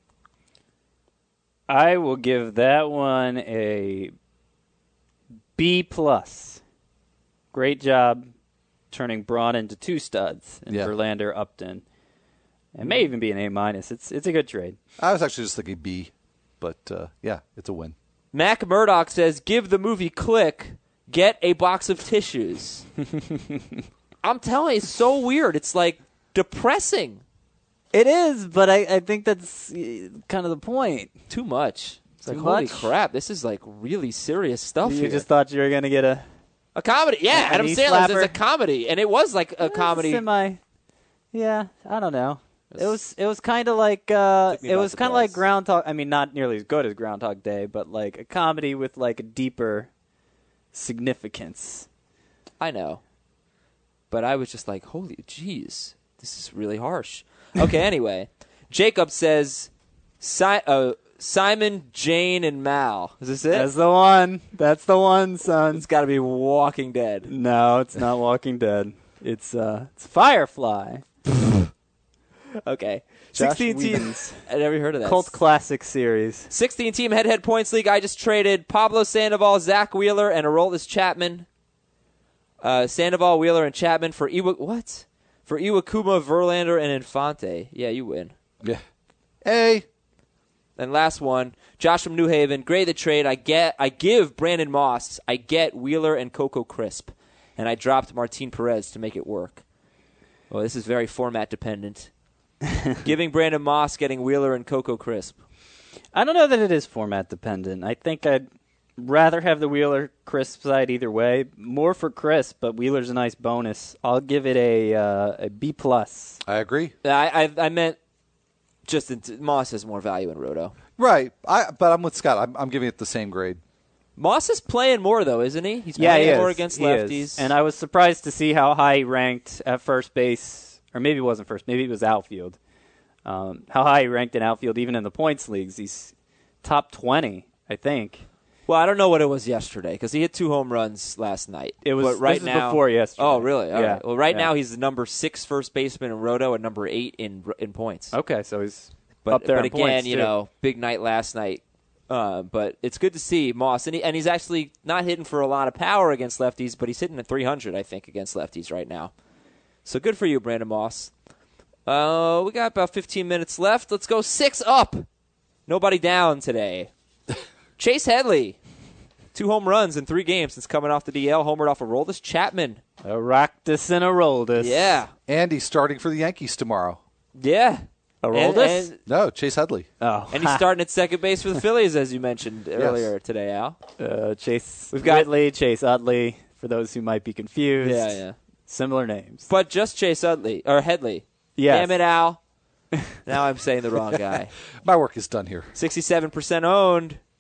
I will give that one a B plus. Great job turning Braun into two studs and Yeah. Verlander Upton. It may even be an A minus. It's it's a good trade. I was actually just thinking B, but uh, yeah, it's a win. Mac Murdoch says, give the movie Click, get a box of tissues. I'm telling you, it's so weird. It's like depressing. It is, but I, I think that's uh, kind of the point. Too much. It's like, Too holy much? crap, this is like really serious stuff You here. just thought you were going to get a, A comedy. Yeah, A Adam knee Sandler's is slapper. a comedy, and it was like a comedy. Semi. Yeah, I don't know. It was it was kind of like uh, Took me it by was kind of like surprise. Groundhog. I mean, not nearly as good as Groundhog Day, but like a comedy with like a deeper significance. I know. But I was just like, holy jeez, this is really harsh. Okay, anyway. Jacob says, si- uh, Simon, Jane, and Mal. Is this it? That's the one. That's the one, son. It's got to be Walking Dead. No, it's not Walking Dead. It's uh, it's Firefly. Okay. Josh sixteen team. Whedon's I never heard of that. cult classic series. sixteen team head-to-head points league. I just traded Pablo Sandoval, Zach Wheeler, and Aroldis Chapman. Uh, Sandoval, Wheeler, and Chapman for Iwa. What? For Iwakuma, Verlander, and Infante. Yeah, you win. Yeah. A. And last one, Josh from New Haven. Grade the trade. I get. I give Brandon Moss. I get Wheeler and Coco Crisp, and I dropped Martin Perez to make it work. Well, this is very format dependent. Giving Brandon Moss, getting Wheeler and Coco Crisp. I don't know that it is format dependent. I think I'd rather have the Wheeler Crisp side either way. More for Crisp, but Wheeler's a nice bonus. I'll give it a uh, a B plus. I agree. I I, I meant just in, Moss has more value in Roto. Right. I. But I'm with Scott. I'm, I'm giving it the same grade. Moss is playing more though, isn't he? He's Yeah, playing he more is. against He is. lefties. And I was surprised to see how high he ranked at first base, or maybe it wasn't first, maybe it was outfield. Um, how high he ranked in outfield, even in the points leagues. He's top twenty, I think. Well, I don't know what it was yesterday because he hit two home runs last night. It was but right this is now, before yesterday. Oh, really? All Yeah. right. Well, right Yeah. now he's the number six first baseman in Roto and number eight in in points. Okay, so he's But, up there but in again, points, you too. know, big night last night. Uh, but it's good to see Moss, and, he, and he's actually not hitting for a lot of power against lefties, but he's hitting at three hundred, I think, against lefties right now. So good for you, Brandon Moss. Uh, we got about fifteen minutes left. Let's go six up. Nobody down today. Chase Headley, two home runs in three games since coming off the D L. Homered off of Aroldis Chapman. A Roctus and a Roldus. Yeah, And he's starting for the Yankees tomorrow. yeah. Aroldis? And, and, No, Chase Headley. Oh, and he's starting at second base for the Phillies, as you mentioned earlier today, Al. uh, Chase We've got- Whitley, Chase Utley, for those who might be confused. Yeah, yeah. Similar names. But just Chase Utley or Headley. Yes. Damn it, Al. Now I'm saying the wrong guy. My work is done here. sixty-seven percent owned.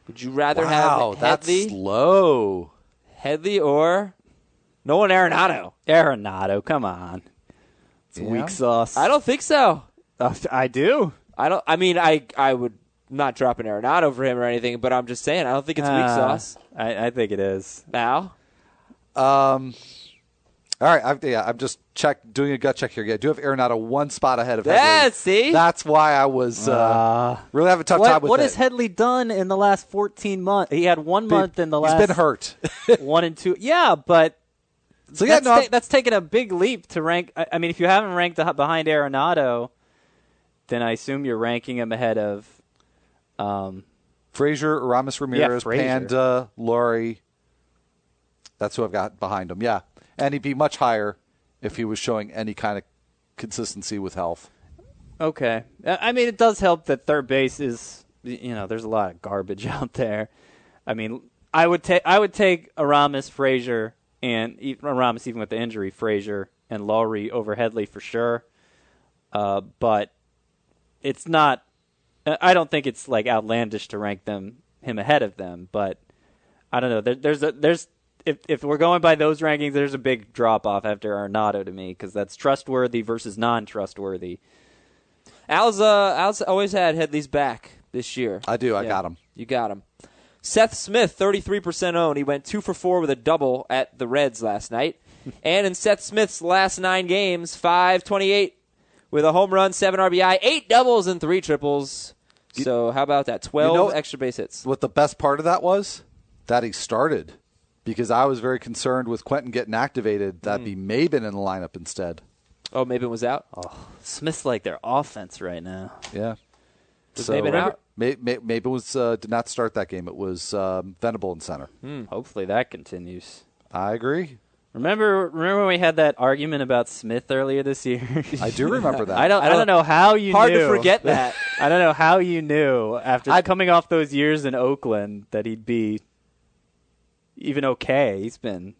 Would you rather Wow, have that's Headley, low. Headley or Nolan Arenado? Arenado, come on. It's Yeah. weak sauce. I don't think so. Uh, I do. I don't. I mean, I I would not drop an Arenado for him or anything, but I'm just saying I don't think it's weak Uh, sauce. I, I think it is. Now, Um, all right, I've, yeah, I'm just check doing a gut check here. Yeah, I do have Arenado one spot ahead of Yeah, Headley. see? That's why I was uh, Uh, really having a tough what time with what it. has Headley done in the last fourteen months? He had one month in the last. He's been hurt. one and two. Yeah, but So yeah, that's, no, ta- that's taken a big leap to rank. I, I mean, if you haven't ranked the- behind Arenado, then I assume you're ranking him ahead of. Um, Frazier, Aramis Ramirez, Frazier. Panda, Laurie. That's who I've got behind him. Yeah, and he'd be much higher if he was showing any kind of consistency with health. okay, I I mean, it does help that third base is. You know, there's a lot of garbage out there. I mean, I would take I would take Aramis, Frazier, and e- Aramis even with the injury, Frazier and Laurie over Headley for sure. Uh, but it's not. I don't think it's like outlandish to rank them him ahead of them. But I don't know. There, there's a there's if if we're going by those rankings, there's a big drop off after Arenado to me because that's trustworthy versus non-trustworthy. Al's uh, Al's always had Headley's back this year. I do. I Yeah, got him. You got him. Seth Smith, thirty-three percent owned. He went two for four with a double at the Reds last night. And in Seth Smith's last nine games, five twenty-eight with a home run, seven R B I, eight doubles, and three triples. So how about that? twelve You know- extra base hits. What the best part of that was? That he started. Because I was very concerned with Quentin getting activated that be Maben in the lineup instead. Oh, Maben was out? Smith's like their offense right now. Yeah. Was Maben out? May, May, Maben was, uh, did not start that game. It was um, Venable in center. Hopefully that continues. I agree. Remember, remember when we had that argument about Smith earlier this year? I do remember that. I don't. I don't know how you Hard knew. to forget that. I don't know how you knew after I- coming off those years in Oakland that he'd be even okay. He's been.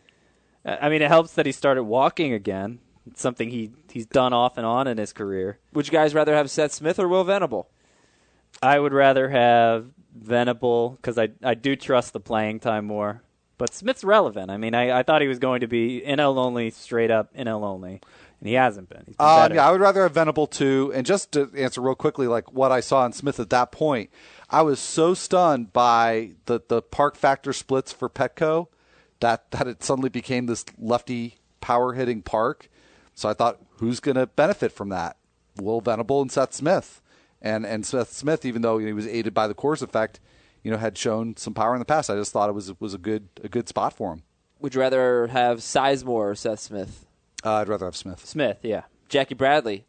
I mean, it helps that he started walking again. It's something he he's done off and on in his career. Would you guys rather have Seth Smith or Will Venable? I would rather have Venable because I I do trust the playing time more. But Smith's relevant. I mean, I, I thought he was going to be N L only, straight up N L only, and he hasn't been. He's been Um, better. yeah, I would rather have Venable too. And just to answer real quickly, like what I saw in Smith at that point, I was so stunned by the, the park factor splits for Petco that, that it suddenly became this lefty power hitting park. So I thought, who's going to benefit from that? Will Venable and Seth Smith. And and Seth Smith, even though he was aided by the Coors effect, you know, had shown some power in the past. I just thought it was was a good a good spot for him. Would you rather have Sizemore or Seth Smith? Uh, I'd rather have Smith. Smith, yeah. Jackie Bradley.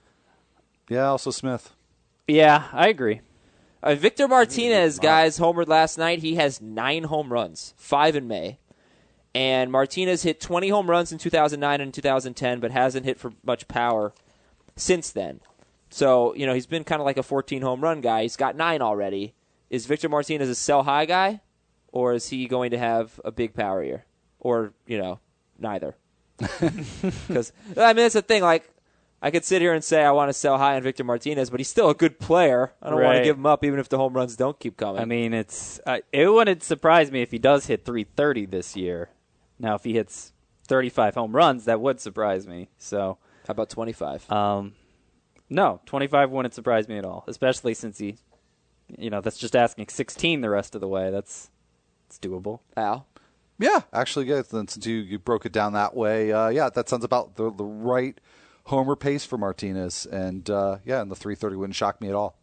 Yeah, also Smith. Yeah, I agree. Uh, Victor Martinez, guys, homered last night. He has nine home runs, five in May. And Martinez hit twenty home runs in two thousand nine and two thousand ten, but hasn't hit for much power since then. So, you know, he's been kind of like a fourteen home run guy. He's got nine already. Is Victor Martinez a sell-high guy, or is he going to have a big power year? Or, you know, neither. Because, I mean, that's the thing. Like, I could sit here and say I want to sell high on Victor Martinez, but he's still a good player. I don't want to Right. give him up even if the home runs don't keep coming. I mean, it's uh, it wouldn't surprise me if he does hit three thirty this year. Now, if he hits thirty-five home runs, that would surprise me. So, how about twenty-five? um, no, twenty-five wouldn't surprise me at all, especially since he, you know, that's just asking sixteen the rest of the way. That's it's doable. Al? Yeah, actually, yeah, then since you, you broke it down that way, uh, yeah, that sounds about the, the right homer pace for Martinez. And, uh, yeah, and the three thirty wouldn't shock me at all.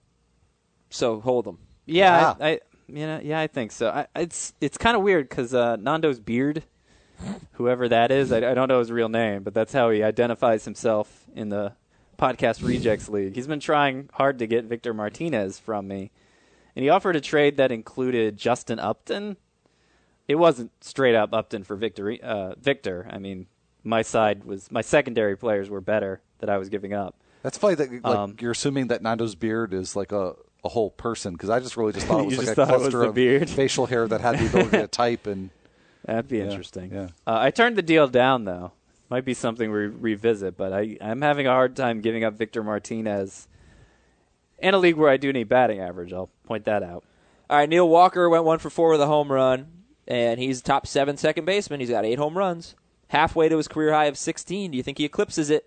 So hold him. Yeah, Yeah. I, I you know, yeah, I think so. I, it's it's kind of weird because uh, Nando's beard, whoever that is, I, I don't know his real name, but that's how he identifies himself in the Podcast Rejects League. He's been trying hard to get Victor Martinez from me, and he offered a trade that included Justin Upton. It wasn't straight up Upton for Victor. Uh, Victor, I mean, my side was my secondary players were better that I was giving up. That's funny that like, Um, you're assuming that Nando's beard is like a, a whole person, because I just really just thought it was You like just a thought it was cluster the of beard? facial hair that had the ability to type. And That'd be Yeah, interesting. yeah. Uh, I turned the deal down, though. Might be something we revisit, but I, I'm having a hard time giving up Victor Martinez in a league where I do need batting average. I'll point that out. All right, Neil Walker went one for four with a home run, and he's top seven second baseman. He's got eight home runs, halfway to his career high of sixteen. Do you think he eclipses it?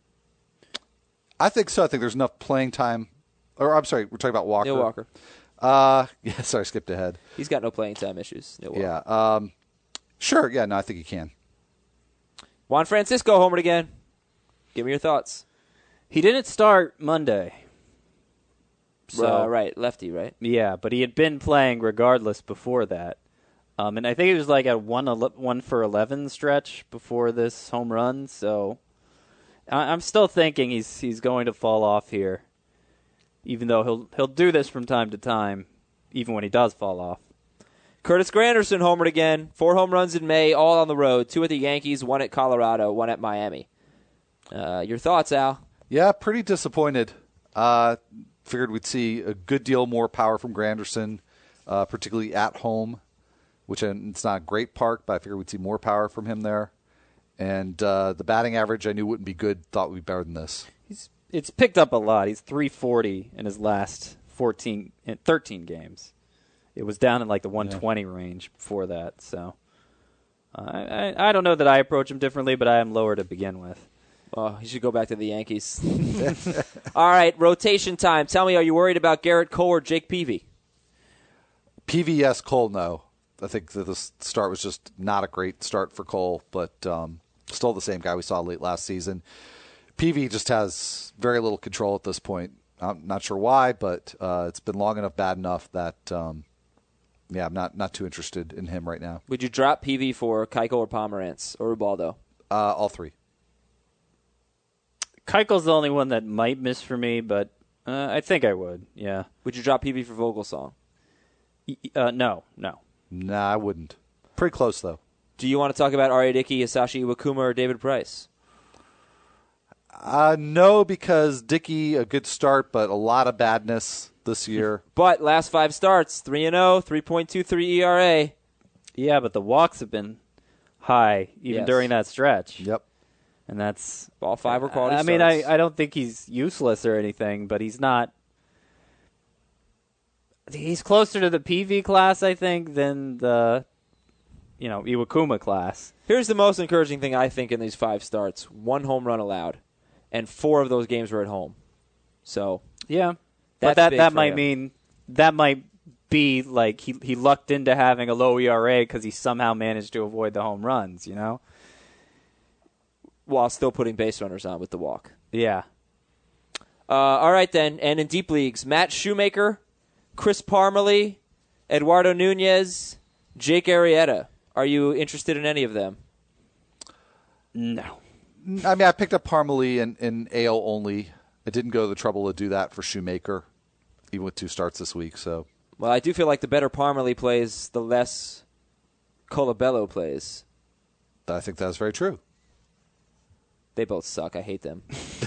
I think so. I think there's enough playing time. Or I'm sorry, we're talking about Walker. Neil Walker. Uh, yeah, sorry, I skipped ahead. He's got no playing time issues. Neil Walker. Yeah. Um, sure. Yeah. No, I think he can. Juan Francisco homered again. Give me your thoughts. He didn't start Monday. So uh, right, lefty, right? Yeah, but he had been playing regardless before that. Um, and I think it was like a one, ele- one for eleven stretch before this home run. So I- I'm still thinking he's he's going to fall off here, even though he'll he'll do this from time to time, even when he does fall off. Curtis Granderson homered again. Four home runs in May, all on the road. Two at the Yankees, one at Colorado, one at Miami. Uh, your thoughts, Al? Yeah, pretty disappointed. Uh, figured we'd see a good deal more power from Granderson, uh, particularly at home, which uh, it's not a great park, but I figured we'd see more power from him there. And uh, the batting average I knew wouldn't be good, thought would be better than this. He's it's picked up a lot. He's three forty in his last fourteen, thirteen games. It was down in like the one twenty yeah. range before that. So uh, I, I don't know that I approach him differently, but I am lower to begin with. Oh, you should go back to the Yankees. All right, rotation time. Tell me, are you worried about Garrett Cole or Jake Peavy? Peavy, yes. Cole, no. I think that the start was just not a great start for Cole, but um, still the same guy we saw late last season. Peavy just has very little control at this point. I'm not sure why, but uh, it's been long enough, bad enough that, um, yeah, I'm not, not too interested in him right now. Would you drop Peavy for Keuchel or Pomerantz or Ubaldo? Uh, all three. Keuchel's the only one that might miss for me, but uh, I think I would, yeah. Would you drop Peavy for Vogelsong? Uh, no, no. Nah, I wouldn't. Pretty close, though. Do you want to talk about Aria Dickey, Hisashi Iwakuma, or David Price? Uh, no, because Dickey, a good start, but a lot of badness this year. But last five starts, three and oh, three point two three E R A. Yeah, but the walks have been high even yes. during that stretch. Yep. And that's all five were quality I, I starts. mean, I, I don't think he's useless or anything, but he's not. He's closer to the P V class, I think, than the, you know, Iwakuma class. Here's the most encouraging thing I think in these five starts: one home run allowed, and four of those games were at home. So yeah, that's but that big that for might him. mean that might be like he he lucked into having a low E R A because he somehow managed to avoid the home runs, you know. While still putting base runners on with the walk. Yeah. Uh, all right, then. And in deep leagues, Matt Shoemaker, Chris Parmelee, Eduardo Nunez, Jake Arrieta. Are you interested in any of them? No. I mean, I picked up Parmelee in, in A L only. I didn't go to the trouble to do that for Shoemaker, even with two starts this week. So, well, I do feel like the better Parmelee plays, the less Colabello plays. I think that's very true. They both suck. I hate them.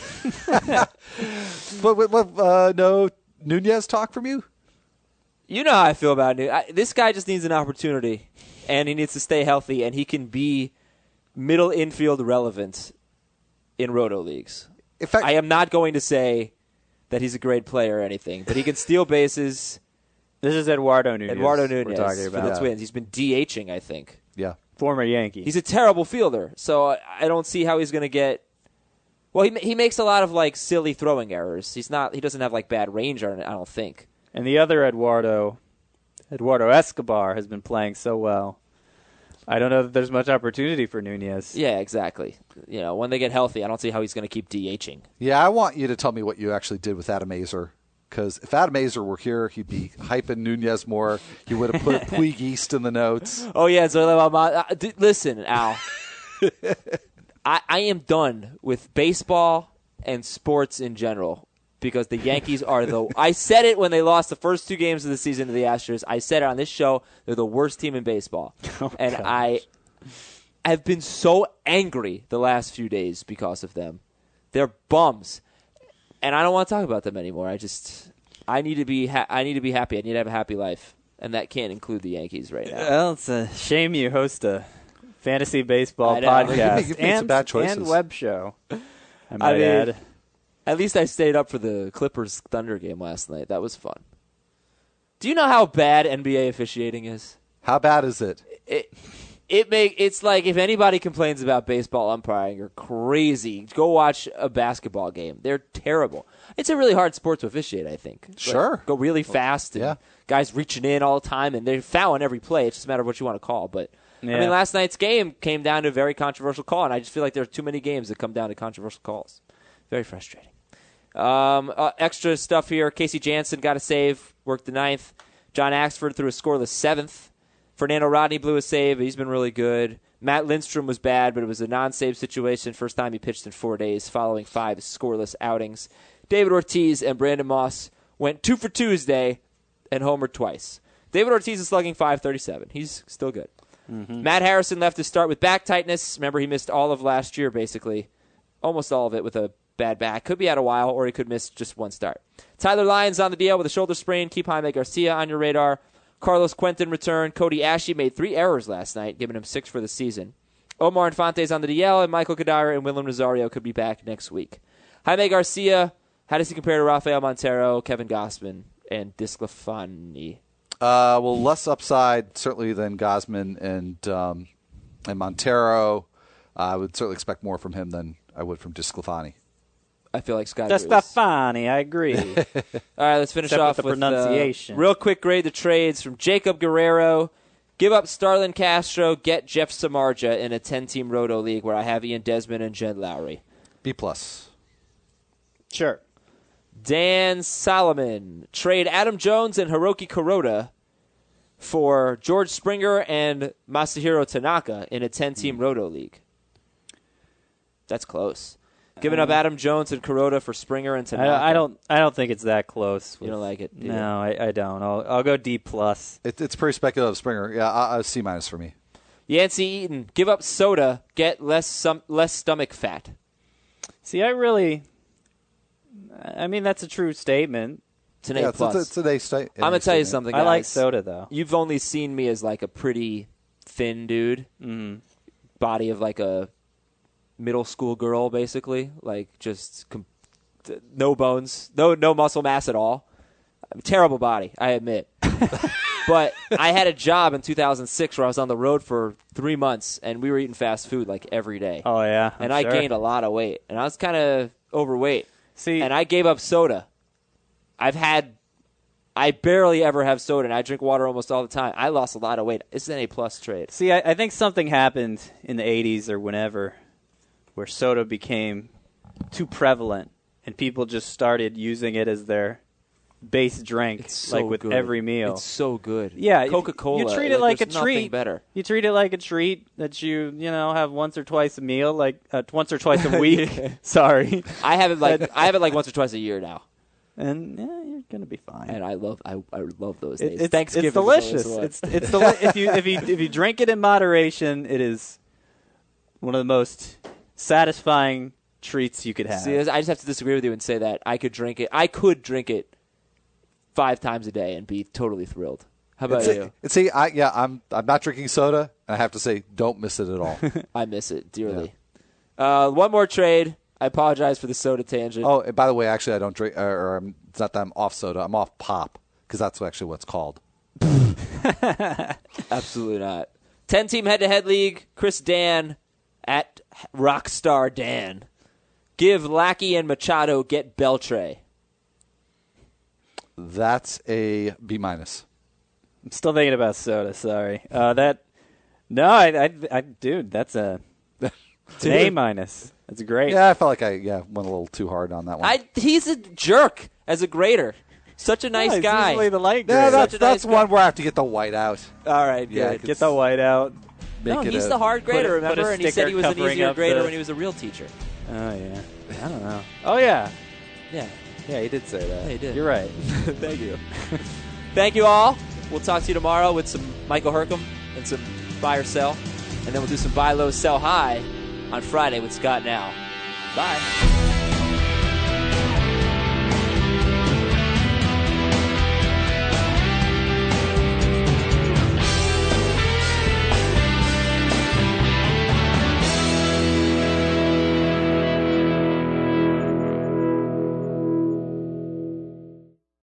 But, but, but uh, no Nunez talk from you? You know how I feel about Nunez. I, this guy just needs an opportunity, and he needs to stay healthy, and he can be middle infield relevant in roto leagues. In fact, I am not going to say that he's a great player or anything, but he can steal bases. This is Eduardo Nunez. Eduardo Nunez we're talking for about. the Twins. He's been DHing, I think. Yeah. Former Yankee. He's a terrible fielder, so I, I don't see how he's going to get. Well, he he makes a lot of like silly throwing errors. He's not. He doesn't have like bad range on it. I don't think. And the other Eduardo, Eduardo Escobar, has been playing so well. I don't know that there's much opportunity for Nunez. Yeah, exactly. You know, when they get healthy, I don't see how he's going to keep DHing. Yeah, I want you to tell me what you actually did with Adam Azer. Because if Adam Azer were here, he'd be hyping Nunez more. He would have put Puig East in the notes. Oh, yeah. So, uh, d- listen, Al. I, I am done with baseball and sports in general because the Yankees are the – I said it when they lost the first two games of the season to the Astros. I said it on this show. They're the worst team in baseball. Oh, and gosh. I have been so angry the last few days because of them. They're bums. And I don't want to talk about them anymore. I just – I need to be ha- I need to be happy. I need to have a happy life. And that can't include the Yankees right now. Well, it's a shame you host a fantasy baseball I know. podcast You've made- you've made some and, bad choices. and web show. I I might mean, add. At least I stayed up for the Clippers Thunder game last night. That was fun. Do you know how bad N B A officiating is? How bad is it? It it make it's like if anybody complains about baseball umpiring, you're crazy. Go watch a basketball game. They're terrible. It's a really hard sport to officiate, I think. Sure. Like, go really fast. And yeah. Guys reaching in all the time, and they're fouling every play. It's just a matter of what you want to call. But Yeah. I mean, last night's game came down to a very controversial call, and I just feel like there are too many games that come down to controversial calls. Very frustrating. Um, uh, extra stuff here. Casey Jansen got a save, worked the ninth. John Axford threw a scoreless seventh. Fernando Rodney blew a save. He's been really good. Matt Lindstrom was bad, but it was a non-save situation. First time he pitched in four days following five scoreless outings. David Ortiz and Brandon Moss went two for Tuesday and homered twice. David Ortiz is slugging five thirty-seven. He's still good. Mm-hmm. Matt Harrison left to start with back tightness. Remember, he missed all of last year, basically. Almost all of it with a bad back. Could be out a while, or he could miss just one start. Tyler Lyons on the D L with a shoulder sprain. Keep Jaime Garcia on your radar. Carlos Quentin returned. Cody Ashley made three errors last night, giving him six for the season. Omar Infante's on the D L, and Michael Kadira and Willen Rosario could be back next week. Jaime Garcia, how does he compare to Rafael Montero, Kevin Gausman, and DeSclafani? Uh, well, less upside certainly than Gausman and um, and Montero. Uh, I would certainly expect more from him than I would from DeSclafani. I feel like Scott That's agrees. funny. I agree. All right, let's finish Except off with the with pronunciation. Uh, real quick grade the trades from Jacob Guerrero. Give up Starlin Castro, get Jeff Samardzija in a ten-team roto league where I have Ian Desmond and Jed Lowry. B plus. Sure. Dan Solomon. Trade Adam Jones and Hiroki Kuroda for George Springer and Masahiro Tanaka in a ten-team mm. roto league. That's close. Giving up Adam Jones and Kuroda for Springer and Tanaka. I, I don't. I don't think it's that close. You don't like it? Do no, you? I, I don't. I'll, I'll go D plus. It, it's pretty speculative. Springer, yeah, uh, C minus for me. Yancey Eaton. Give up soda. Get less some less stomach fat. See, I really. I mean, that's a true statement. It's an yeah, A it's, plus. it's, it's an A state. I'm gonna tell you something, guys. I like soda though. You've only seen me as like a pretty thin dude, mm. body of like a middle school girl, basically, like just com- no bones, no no muscle mass at all. Terrible body, I admit. But I had a job in two thousand six where I was on the road for three months, and we were eating fast food like every day. Oh yeah, I'm and I sure. gained a lot of weight, and I was kind of overweight. See, and I gave up soda. I've had, I barely ever have soda, and I drink water almost all the time. I lost a lot of weight. It's an A plus trade. See, I, I think something happened in the eighties or whenever, where soda became too prevalent, and people just started using it as their base drink, It's so like with good. every meal. It's so good. Yeah, Coca-Cola. You treat it like, like a there's treat. nothing better. You treat it like a treat that you you know have once or twice a meal, like uh, once or twice a week. Yeah. Sorry, I have it like I have it like once or twice a year now, and yeah, you're gonna be fine. and I love I, I love those It- days. it's, Thanksgiving, it's delicious. is always It's what- it's deli- if you if you if you drink it in moderation, it is one of the most satisfying treats you could have. See, I just have to disagree with you and say that I could drink it. I could drink it five times a day and be totally thrilled. How about It's, you? it's, see, I, yeah, I'm I'm not drinking soda, and I have to say, don't miss it at all. I miss it dearly. Uh, one more trade. I apologize for the soda tangent. Oh, and by the way, actually, I don't drink, or, or I'm, it's not that I'm off soda. I'm off pop, because that's actually what it's called. Absolutely not. Ten-team head-to-head league. Chris Dan at Rockstar Dan. Give Lackey and Machado, get Beltre. That's a B minus. I'm still thinking about soda. Sorry. Uh, that no, I, I, I, dude, that's a it's an A minus. That's great. Yeah, I felt like I yeah went a little too hard on that one. I, he's a jerk as a grader. Such a nice Oh, he's guy. usually the light yeah, grade. that's Such a that's nice one guy. where I have to get the white out. All right, Yeah, good. Get the white out. No, Make it he's a- the hard grader, put a- put a remember? And he said sticker he was an covering easier up grader the- when he was a real teacher. Oh yeah. I don't know. Oh yeah. Yeah. Yeah, he did say that. Yeah, he did. You're right. Thank you. Thank you all. We'll talk to you tomorrow with some Michael Hercom and some buy or sell. And then we'll do some buy low, sell high on Friday with Scott Now. Bye.